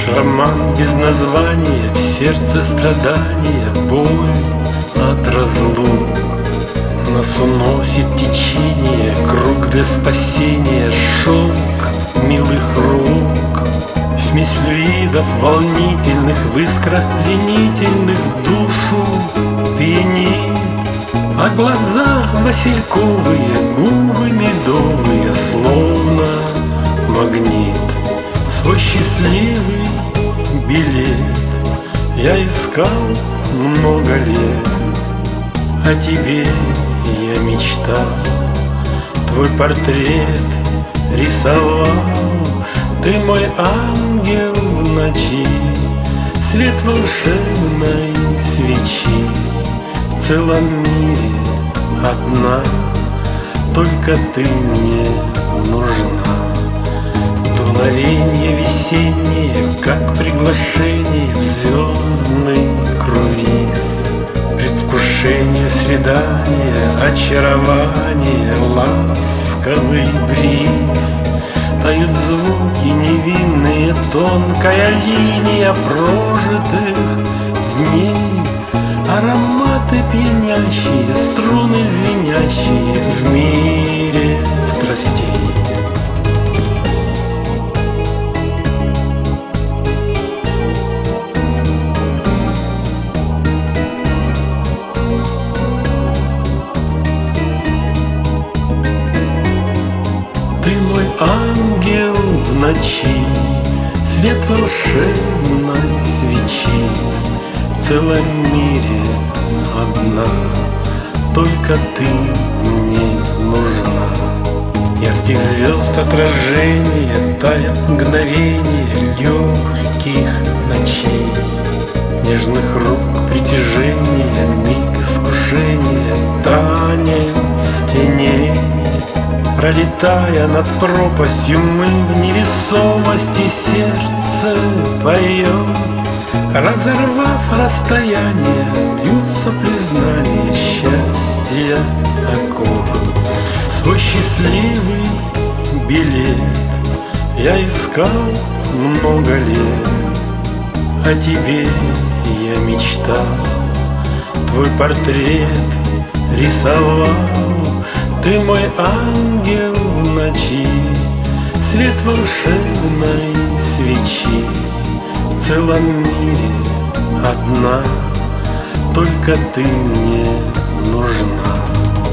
роман без названия, в сердце страдания, боль от разлук. Нас уносит течение, круг для спасения, шелк милых рук. Смесь флюидов волнительных, в искрах пленительных душу пьянит. А глаза васильковые, губы медовые, словно магнит. Свой счастливый билет я искал много лет. О тебе я мечтал, твой портрет рисовал. Ты мой ангел в ночи, свет волшебной свечи. В целом мире одна, только ты мне нужна. Дуновенье весеннее, как приглашение в звездный круиз. Предвкушение свидания, очарование, ласковый бриз. Тают звуки невинные, тонкая линия прожитых дней. Ароматы пьянящие, струны звенящие в мире страстей. Ты мой ангел в ночи, свет волшебной свечи. В целом мире одна, только ты мне нужна. Ярких звезд отражение, тает мгновение легких ночей. Нежных рук притяжение, миг искушения, танец теней. Пролетая над пропастью, мы в невесомости сердце поет. Разорвав расстояние, бьются признания счастья аккорд. Свой счастливый билет я искал много лет. О тебе я мечтал, твой портрет рисовал. Ты мой ангел в ночи, свет волшебной свечи. В целом мире одна, только ты мне нужна.